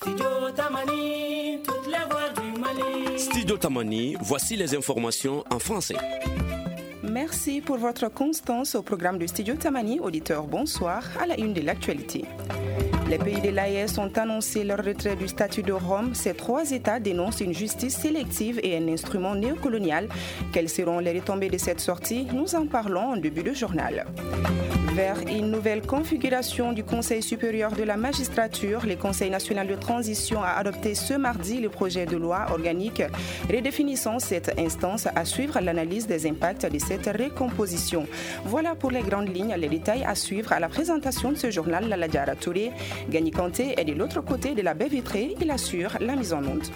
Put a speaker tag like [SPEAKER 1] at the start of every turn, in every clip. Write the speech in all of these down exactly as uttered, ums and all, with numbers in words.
[SPEAKER 1] Studio Tamani, toutes les voix du Mali.
[SPEAKER 2] Studio Tamani, voici les informations en français.
[SPEAKER 3] Merci pour votre constance au programme de Studio Tamani. Auditeurs, bonsoir. À la une de l'actualité. Les pays de l'A E S ont annoncé leur retrait du statut de Rome. Ces trois États dénoncent une justice sélective et un instrument néocolonial. Quelles seront les retombées de cette sortie? Nous en parlons en début de journal. Vers une nouvelle configuration du Conseil supérieur de la magistrature, le Conseil national de transition a adopté ce mardi le projet de loi organique redéfinissant cette instance à suivre l'analyse des impacts de cette recomposition. Voilà pour les grandes lignes, les détails à suivre à la présentation de ce journal. Lala Diara Touré, Gagny Kanté est de l'autre côté de la baie vitrée, il assure la mise en onde.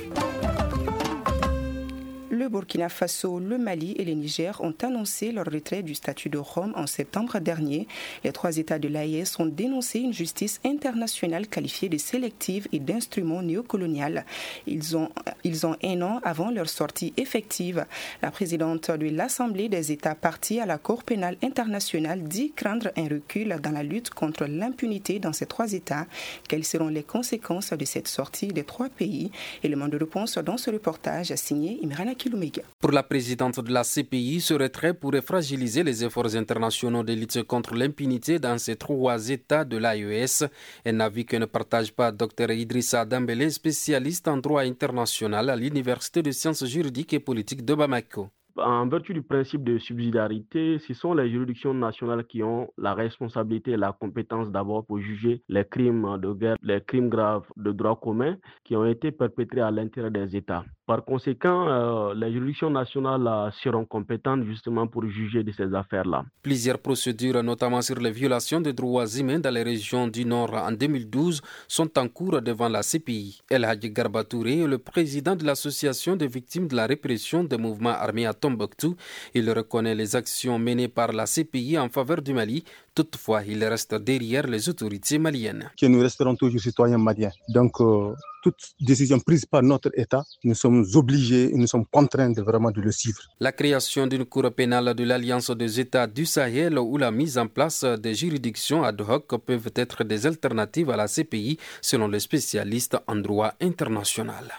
[SPEAKER 3] Le Burkina Faso, le Mali et le Niger ont annoncé leur retrait du statut de Rome en septembre dernier. Les trois États de l'A E S ont dénoncé une justice internationale qualifiée de sélective et d'instrument néocolonial. Ils ont, ils ont un an avant leur sortie effective. La présidente de l'Assemblée des États partis à la Cour pénale internationale dit craindre un recul dans la lutte contre l'impunité dans ces trois États. Quelles seront les conséquences de cette sortie des trois pays? Élément de réponse dans ce reportage signé Imrana Kilomega.
[SPEAKER 4] Pour la présidente de la C P I, ce retrait pourrait fragiliser les efforts internationaux de lutte contre l'impunité dans ces trois États de l'A E S. Un avis que ne partage pas Dr Idrissa Dembélé, spécialiste en droit international à l'Université de sciences juridiques et politiques de Bamako.
[SPEAKER 5] En vertu du principe de subsidiarité, ce sont les juridictions nationales qui ont la responsabilité et la compétence d'abord pour juger les crimes de guerre, les crimes graves de droit commun qui ont été perpétrés à l'intérieur des États. Par conséquent, euh, les juridictions nationales euh, seront compétentes justement pour juger de ces affaires-là.
[SPEAKER 4] Plusieurs procédures, notamment sur les violations des droits humains dans les régions du Nord en deux mille douze, sont en cours devant la C P I. El Hadji Garba Touré est le président de l'Association des victimes de la répression des mouvements armés à Tombouctou. Il reconnaît les actions menées par la C P I en faveur du Mali. Toutefois, il reste derrière les autorités maliennes.
[SPEAKER 6] Que nous resterons toujours citoyens maliens. Donc, euh, toute décision prise par notre État, nous sommes obligés, nous sommes contraints de vraiment de le suivre.
[SPEAKER 4] La création d'une cour pénale de l'Alliance des États du Sahel ou la mise en place des juridictions ad hoc peuvent être des alternatives à la C P I, selon les spécialistes en droit international.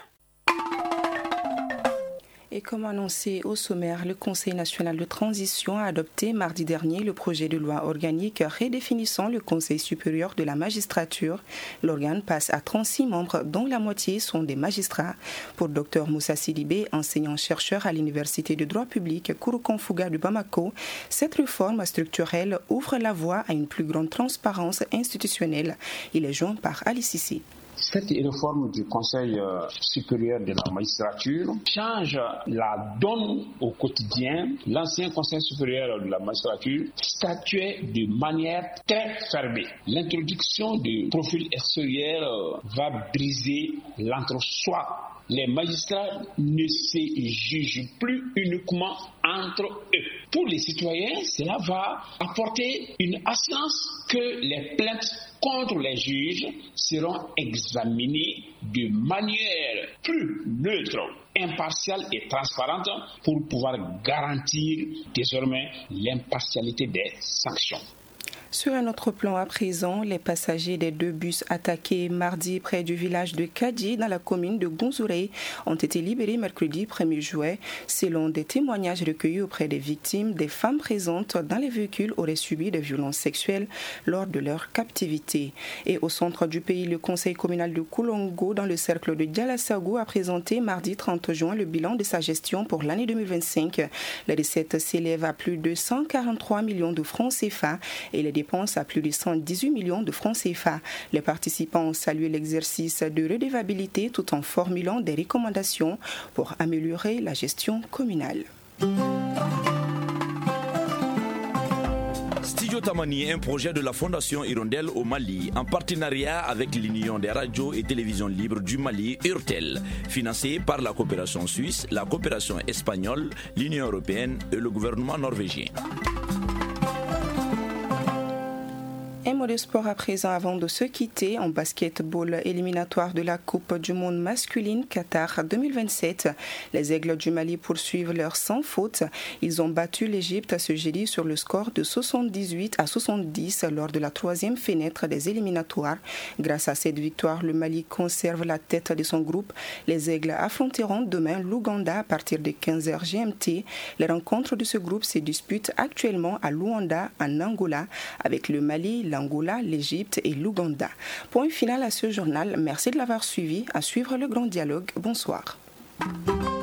[SPEAKER 3] Et comme annoncé au sommaire, le Conseil national de transition a adopté mardi dernier le projet de loi organique redéfinissant le Conseil supérieur de la magistrature. L'organe passe à trente-six membres, dont la moitié sont des magistrats. Pour Dr Moussa Sidibé, enseignant-chercheur à l'Université de droit public Kouroukan-Fouga de Bamako, cette réforme structurelle ouvre la voie à une plus grande transparence institutionnelle. Il est joint par Ali Sissi.
[SPEAKER 7] Cette réforme du Conseil euh, supérieur de la magistrature change la donne au quotidien. L'ancien Conseil supérieur de la magistrature statuait de manière très fermée. L'introduction du profil extérieur euh, va briser l'entre-soi. Les magistrats ne se jugent plus uniquement entre eux. Pour les citoyens, cela va apporter une assurance que les plaintes contre les juges seront examinées de manière plus neutre, impartiale et transparente pour pouvoir garantir désormais l'impartialité des sanctions.
[SPEAKER 3] Sur un autre plan à présent, les passagers des deux bus attaqués mardi près du village de Kadi dans la commune de Gonzouré ont été libérés mercredi premier juillet. Selon des témoignages recueillis auprès des victimes, des femmes présentes dans les véhicules auraient subi des violences sexuelles lors de leur captivité. Et au centre du pays, le conseil communal de Koulongo dans le cercle de Dialassagou a présenté mardi trente juin le bilan de sa gestion pour l'année deux mille vingt-cinq. Les recettes s'élèvent à plus de cent quarante-trois millions de francs C F A et les dépenses à plus de cent dix-huit millions de francs C F A. Les participants ont salué l'exercice de redevabilité tout en formulant des recommandations pour améliorer la gestion communale.
[SPEAKER 8] Studio Tamani est un projet de la Fondation Hirondelle au Mali en partenariat avec l'Union des radios et télévisions libres du Mali, URTEL, financé par la coopération suisse, la coopération espagnole, l'Union européenne et le gouvernement norvégien.
[SPEAKER 3] Un mot de sport à présent avant de se quitter. En basketball éliminatoire de la Coupe du monde masculine Qatar deux mille vingt-sept, les Aigles du Mali poursuivent leur sans faute. Ils ont battu l'Égypte ce jeudi sur le score de soixante-dix-huit à soixante-dix lors de la troisième fenêtre des éliminatoires. Grâce à cette victoire, le Mali conserve la tête de son groupe. Les Aigles affronteront demain l'Ouganda à partir de quinze heures G M T. Les rencontres de ce groupe se disputent actuellement à Luanda, en Angola, avec le Mali, l'Angola, l'Égypte et l'Ouganda. Point final à ce journal. Merci de l'avoir suivi. À suivre le grand dialogue. Bonsoir.